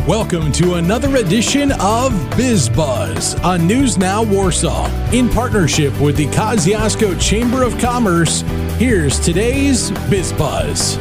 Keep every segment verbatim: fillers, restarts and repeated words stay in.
Welcome to another edition of BizBuzz on News Now Warsaw. In partnership with the Kosciuszko Chamber of Commerce, here's today's BizBuzz.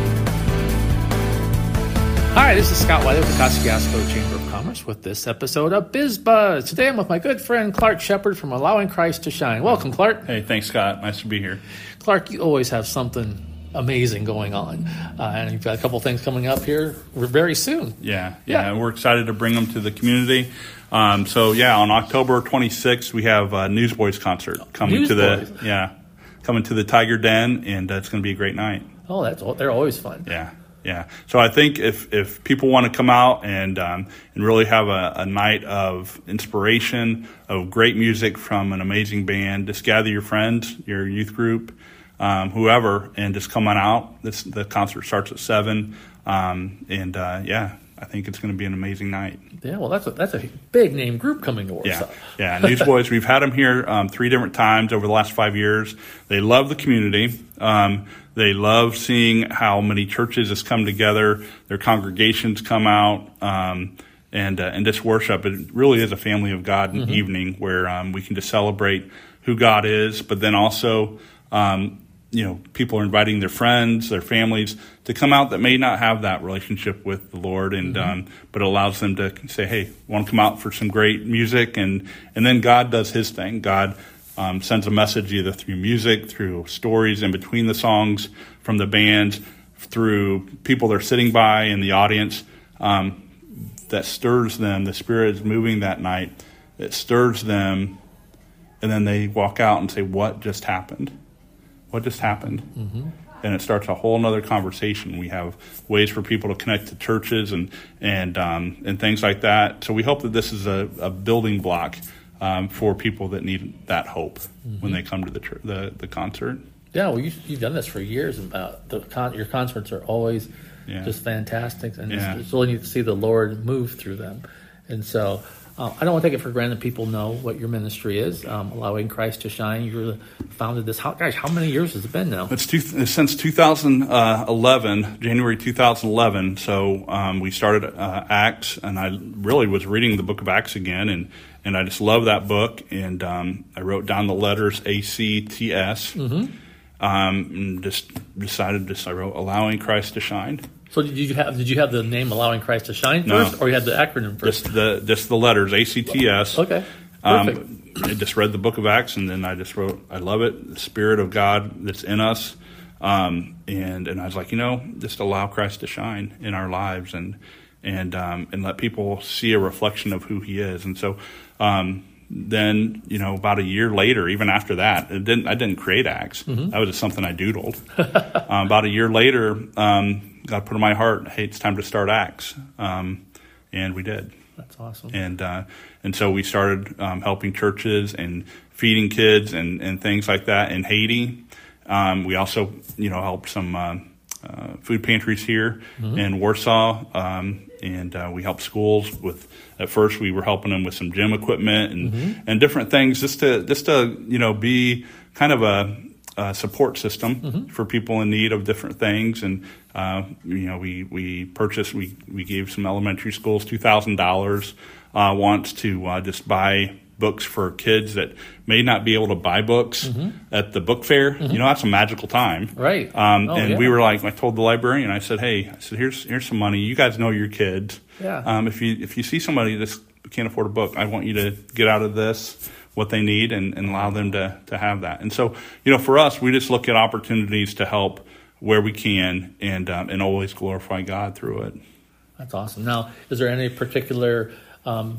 Hi, this is Scott Wiley with the Kosciuszko Chamber of Commerce with this episode of BizBuzz. Today I'm with my good friend Clark Shepard from Allowing Christ to Shine. Welcome, Clark. Hey, thanks, Scott. Nice to be here. Clark, you always have something amazing going on, uh, and you've got a couple things coming up here very soon. Yeah, yeah, yeah. We're excited to bring them to the community. Um, so yeah, on October twenty-sixth, we have a Newsboys concert coming Newsboys. to the yeah coming to the Tiger Den, and uh, it's going to be a great night. Oh, that's they're always fun. Yeah, yeah. So I think if if people want to come out and um, and really have a, a night of inspiration, of great music from an amazing band, just gather your friends, your youth group. Um, whoever, and just come on out. This, the concert starts at seven, um, and uh, yeah, I think it's going to be an amazing night. Yeah, well, that's a, that's a big name group coming to Warsaw. Yeah, yeah. Newsboys, we've had them here um, three different times over the last five years. They love the community. Um, they love seeing how many churches has come together. Their congregations come out. Um, and uh, and just worship. It really is a family of God mm-hmm. evening where um, we can just celebrate who God is, but then also um, you know, people are inviting their friends, their families to come out that may not have that relationship with the Lord, and mm-hmm. um, but it allows them to say, "Hey, want to come out for some great music?" And and then God does His thing. God um, sends a message either through music, through stories in between the songs from the bands, through people they're sitting by in the audience um, that stirs them. The Spirit is moving that night. It stirs them, and then they walk out and say, "What just happened? What just happened?" Mm-hmm. And it starts a whole nother conversation. We have ways for people to connect to churches and and um, and things like that. So we hope that this is a, a building block um, for people that need that hope mm-hmm. when they come to the church, the the concert. Yeah, well, you, you've done this for years. About the con- your concerts are always yeah. just fantastic, and yeah. it's, it's really neat to see the Lord move through them. And so. Uh, I don't want to take it for granted people know what your ministry is, um, Allowing Christ to Shine. You founded this. How, gosh, how many years has it been now? It's two, since two thousand eleven, January two thousand eleven. So um, we started uh, Acts, and I really was reading the book of Acts again, and, and I just love that book. And um, I wrote down the letters A C T S, mm-hmm. um, and just decided just I wrote Allowing Christ to Shine. So did you have did you have the name Allowing Christ to Shine first, no. or you had the acronym first? Just the just the letters A C T S. Okay, perfect. Um, I just read the book of Acts, and then I just wrote, I love it, the Spirit of God that's in us, um, and and I was like, you know, just allow Christ to shine in our lives, and and um, and let people see a reflection of who He is, and so. Um, Then, you know, about a year later, even after that, it didn't. I didn't create Acts. Mm-hmm. That was just something I doodled. um, about a year later, um, God put in my heart, hey, it's time to start Acts. Um, and we did. That's awesome. And uh, and so we started um, helping churches and feeding kids and, and things like that in Haiti. Um, we also, you know, helped some uh, uh, food pantries here mm-hmm. in Warsaw. Um, and uh, we helped schools with, at first we were helping them with some gym equipment and, mm-hmm. and different things just to, just to, you know, be kind of a, a support system mm-hmm. for people in need of different things. And, uh, you know, we, we purchased, we, we gave some elementary schools two thousand dollars uh, once to uh, just buy books for kids that may not be able to buy books mm-hmm. at the book fair. Mm-hmm. You know, that's a magical time. Right. Um, oh, and yeah. we were like, I told the librarian, I said, hey, I said, here's here's some money. You guys know your kids. Yeah. Um, if you if you see somebody that can't afford a book, I want you to get out of this what they need and, and allow them to, to have that. And so, you know, for us, we just look at opportunities to help where we can and um, and always glorify God through it. That's awesome. Now, is there any particular um,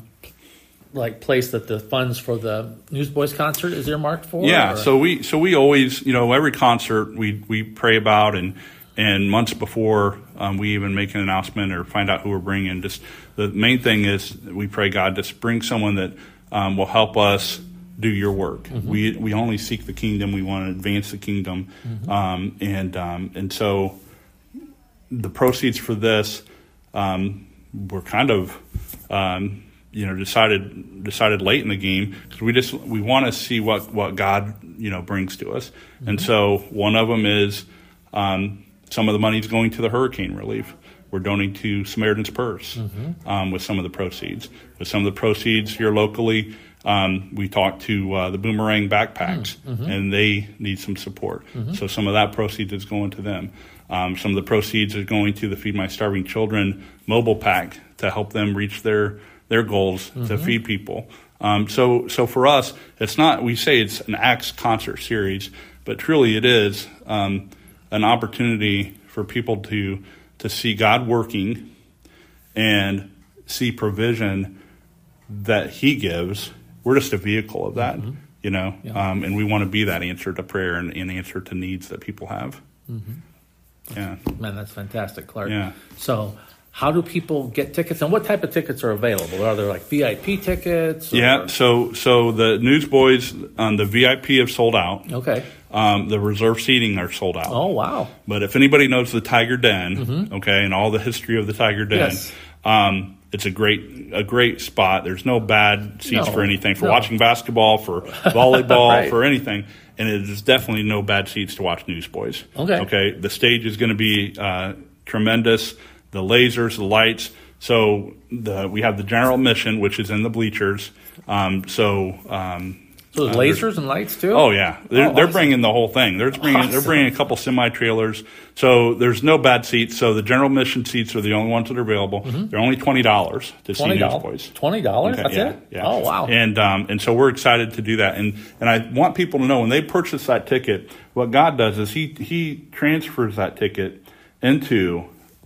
like place that the funds for the Newsboys concert is earmarked for? Yeah, or? so we so we always, you know, every concert we we pray about, and and months before um, we even make an announcement or find out who we're bringing. Just the main thing is we pray God just bring someone that um, will help us do your work. Mm-hmm. We we only seek the kingdom. We want to advance the kingdom, mm-hmm. um, and um, and so the proceeds for this um, were kind of. Um, you know, decided decided late in the game because we just we want to see what, what God, you know, brings to us. Mm-hmm. And so one of them is um, some of the money is going to the hurricane relief. We're donating to Samaritan's Purse mm-hmm. um, with some of the proceeds. With some of the proceeds here locally, um, we talked to uh, the Boomerang Backpacks, mm-hmm. and they need some support. Mm-hmm. So some of that proceeds is going to them. Um, some of the proceeds are going to the Feed My Starving Children mobile pack to help them reach their their goals mm-hmm. to feed people. Um, so so for us, it's not, we say it's an Acts concert series, but truly it is um, an opportunity for people to to see God working and see provision that he gives. We're just a vehicle of that, mm-hmm. you know, yeah. um, and we want to be that answer to prayer and, and answer to needs that people have. Mm-hmm. Yeah. Man, that's fantastic, Clark. Yeah. So how do people get tickets, and what type of tickets are available? Are there like V I P tickets? Or? Yeah, so so the Newsboys on um, the V I P have sold out. Okay. Um, the reserve seating are sold out. Oh, wow. But if anybody knows the Tiger Den, mm-hmm. okay, and all the history of the Tiger Den, yes. um, it's a great a great spot. There's no bad seats no, for anything, for no. watching basketball, for volleyball, right. for anything. And it is definitely no bad seats to watch Newsboys. Okay. Okay. The stage is going to be uh, tremendous. The lasers, the lights. So the we have the general admission, which is in the bleachers. Um, so. Um, So there's uh, lasers and lights too? Oh yeah, they're, oh, they're awesome. bringing the whole thing. They're bringing awesome. they're bringing a couple semi trailers. So there's no bad seats. So the general admission seats are the only ones that are available. Mm-hmm. They're only twenty dollars to see Newsboys. Twenty dollars? Okay, That's yeah, it? Yeah. Oh wow! And um, and so we're excited to do that. And and I want people to know when they purchase that ticket, what God does is he he transfers that ticket into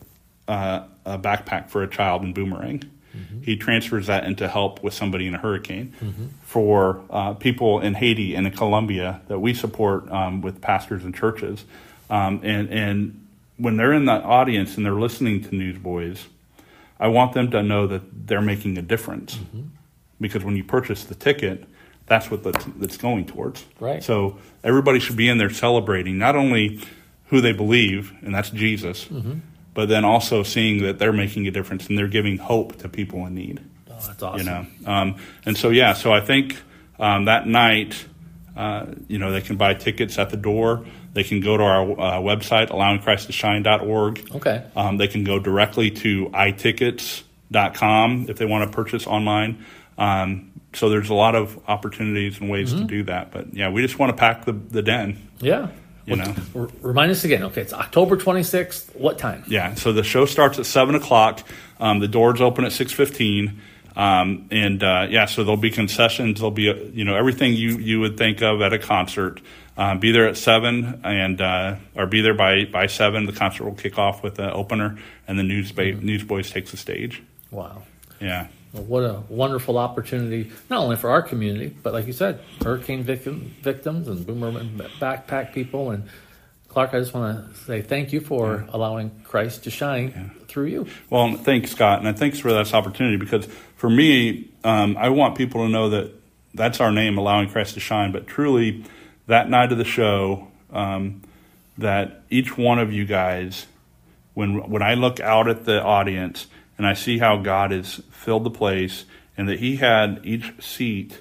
uh, a backpack for a child in Boomerang. Mm-hmm. He transfers that into help with somebody in a hurricane. Mm-hmm. For uh, people in Haiti and in Colombia that we support um, with pastors and churches. Um, and, and when they're in the audience and they're listening to Newsboys, I want them to know that they're making a difference. Mm-hmm. Because when you purchase the ticket, that's what that's, that's going towards. Right. So everybody should be in there celebrating not only who they believe, and that's Jesus, mm-hmm. but then also seeing that they're making a difference and they're giving hope to people in need. Oh, that's awesome. You know, um, and so yeah, so I think um, that night, uh, you know, they can buy tickets at the door. They can go to our uh, website, allowing christ to shine dot org. Okay. Um, they can go directly to i tickets dot com if they want to purchase online. Um, so there's a lot of opportunities and ways mm-hmm. to do that. But yeah, we just want to pack the, the den. Yeah. You well, know, r- remind us again. Okay, it's October twenty-sixth. What time? Yeah, so the show starts at seven o'clock. Um, the doors open at six fifteen. Um, and uh, yeah, so there'll be concessions. There'll be, uh, you know, everything you, you would think of at a concert. Uh, be there at seven, and uh, or be there by, by seven. The concert will kick off with the opener, and the Newsboys mm-hmm. Newsboys takes the stage. Wow. Yeah. Well, what a wonderful opportunity, not only for our community, but like you said, hurricane victim, victims and Boomerang backpack people. And Clark, I just want to say thank you for yeah. allowing Christ to shine yeah. through you. Well, thanks, Scott, and thanks for this opportunity, because for me, um, I want people to know that that's our name, allowing Christ to shine, but truly that night of the show, um, that each one of you guys, when when I look out at the audience and I see how God has filled the place and that he had each seat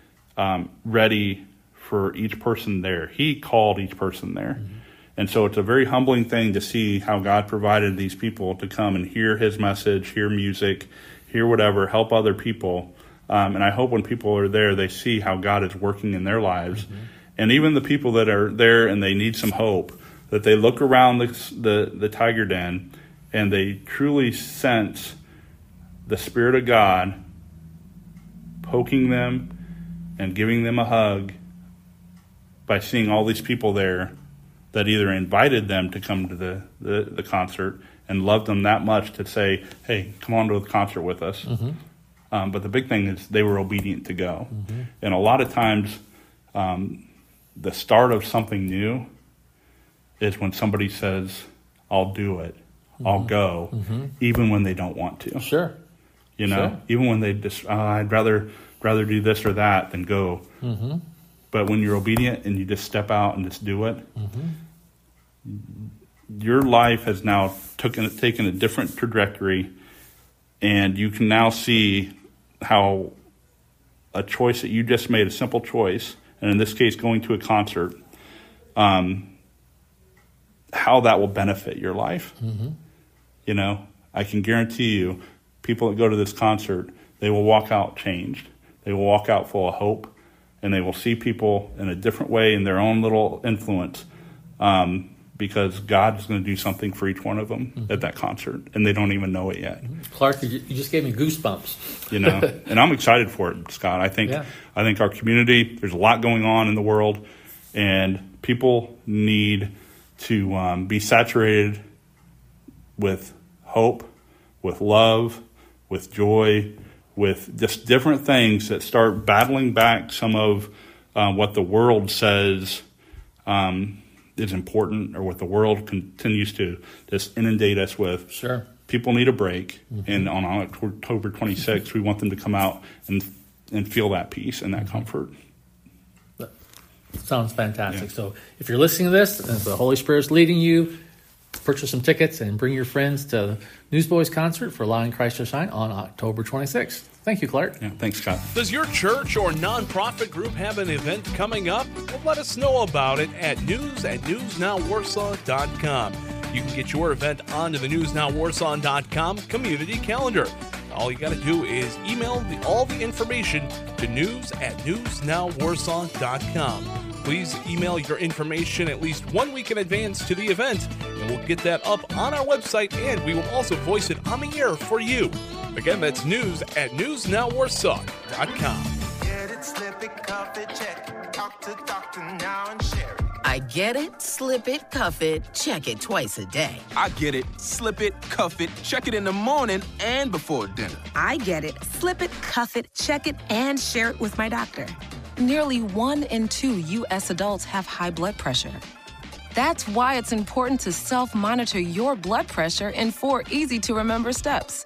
um, ready for each person there. He called each person there. Mm-hmm. And so it's a very humbling thing to see how God provided these people to come and hear his message, hear music, hear whatever, help other people. Um, and I hope when people are there, they see how God is working in their lives. Mm-hmm. And even the people that are there and they need some hope, that they look around the, the, the Tiger Den and they truly sense the Spirit of God poking them and giving them a hug by seeing all these people there that either invited them to come to the, the, the concert and loved them that much to say, hey, come on to the concert with us. Mm-hmm. Um, but the big thing is they were obedient to go. Mm-hmm. And a lot of times um, the start of something new is when somebody says, I'll do it. Mm-hmm. I'll go, mm-hmm. even when they don't want to. Sure. You know, sure. even when they just, oh, I'd rather rather do this or that than go. Mm-hmm. But when you're obedient and you just step out and just do it, mm-hmm. your life has now taken, taken a different trajectory, and you can now see how a choice that you just made, a simple choice, and in this case going to a concert, um, how that will benefit your life. Mm-hmm. You know, I can guarantee you, people that go to this concert, they will walk out changed. They will walk out full of hope, and they will see people in a different way in their own little influence, um, because God's going to do something for each one of them mm-hmm. at that concert, and they don't even know it yet. Clark, you just gave me goosebumps. You know, and I'm excited for it, Scott. I think yeah. I think our community, there's a lot going on in the world, and people need to um, be saturated with hope, with love, with joy, with just different things that start battling back some of uh, what the world says um, is important, or what the world continues to just inundate us with. Sure. People need a break, mm-hmm. and on October twenty-sixth, we want them to come out and and feel that peace and that comfort. That sounds fantastic. Yeah. So if you're listening to this, and the Holy Spirit's leading you, purchase some tickets and bring your friends to the Newsboys concert for Allowing Christ to Shine on October twenty-sixth. Thank you, Clark. Yeah, thanks, Scott. Does your church or nonprofit group have an event coming up? Well, let us know about it at news at news now warsaw dot com. You can get your event onto the news now warsaw dot com community calendar. All you got to do is email the, all the information to news at news now warsaw dot com. Please email your information at least one week in advance to the event, and we'll get that up on our website, and we will also voice it on the air for you. Again, that's news at news now warsaw dot com. Get it, slip it, cuff it, check it. Talk to doctor now and share it. I get it, slip it, cuff it, check it twice a day. I get it, slip it, cuff it, check it in the morning and before dinner. I get it, slip it, cuff it, check it, and share it with my doctor. Nearly one in two U S adults have high blood pressure. That's why it's important to self-monitor your blood pressure in four easy-to-remember steps.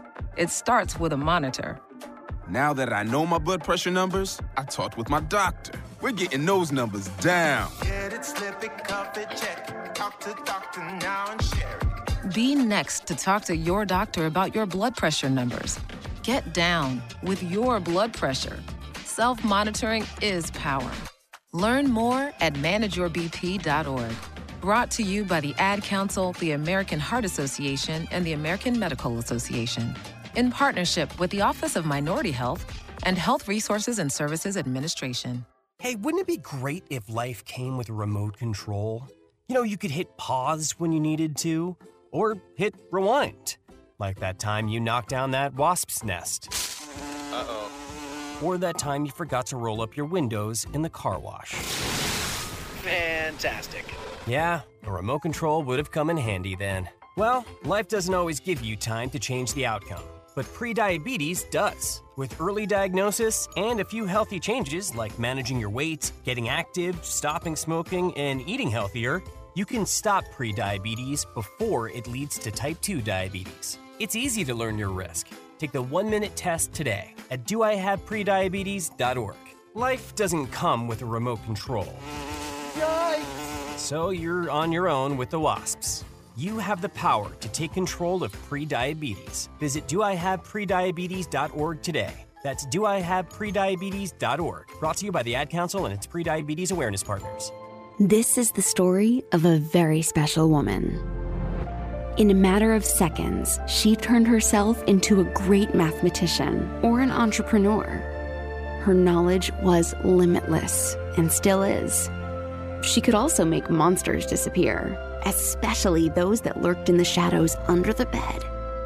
It starts with a monitor. Now that I know my blood pressure numbers, I talked with my doctor. We're getting those numbers down. Get it, slip it, cuff it, check it. Talk to doctor now and share it. Be next to talk to your doctor about your blood pressure numbers. Get down with your blood pressure. Self-monitoring is power. Learn more at manage your b p dot org. Brought to you by the Ad Council, the American Heart Association, and the American Medical Association, in partnership with the Office of Minority Health and Health Resources and Services Administration. Hey, wouldn't it be great if life came with a remote control? You know, you could hit pause when you needed to, or hit rewind, like that time you knocked down that wasp's nest. Uh-oh. Or that time you forgot to roll up your windows in the car wash. Fantastic. Yeah, a remote control would have come in handy then. Well, life doesn't always give you time to change the outcome, but prediabetes does. With early diagnosis and a few healthy changes like managing your weight, getting active, stopping smoking, and eating healthier, you can stop prediabetes before it leads to type two diabetes. It's easy to learn your risk. Take the one-minute test today at do I have prediabetes dot org. Life doesn't come with a remote control. Yikes! So you're on your own with the wasps. You have the power to take control of prediabetes. Visit do I have prediabetes dot org today. That's do I have prediabetes dot org. Brought to you by the Ad Council and its prediabetes awareness partners. This is the story of a very special woman. In a matter of seconds, she turned herself into a great mathematician or an entrepreneur. Her knowledge was limitless and still is. She could also make monsters disappear, especially those that lurked in the shadows under the bed.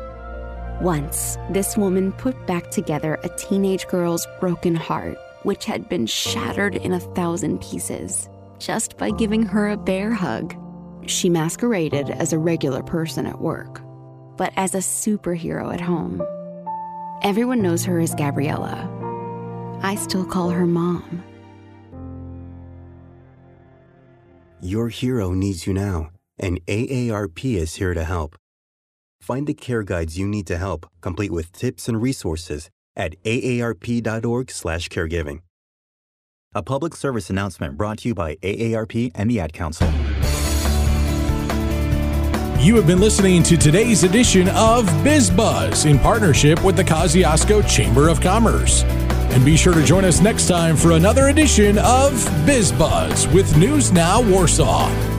Once, this woman put back together a teenage girl's broken heart, which had been shattered in a thousand pieces, just by giving her a bear hug. She masqueraded as a regular person at work, but as a superhero at home. Everyone knows her as Gabriella. I still call her Mom. Your hero needs you now, and A A R P is here to help. Find the care guides you need to help, complete with tips and resources at A A R P dot org slash caregiving. A public service announcement brought to you by A A R P and the Ad Council. You have been listening to today's edition of BizBuzz in partnership with the Kosciuszko Chamber of Commerce. And be sure to join us next time for another edition of BizBuzz with News Now Warsaw.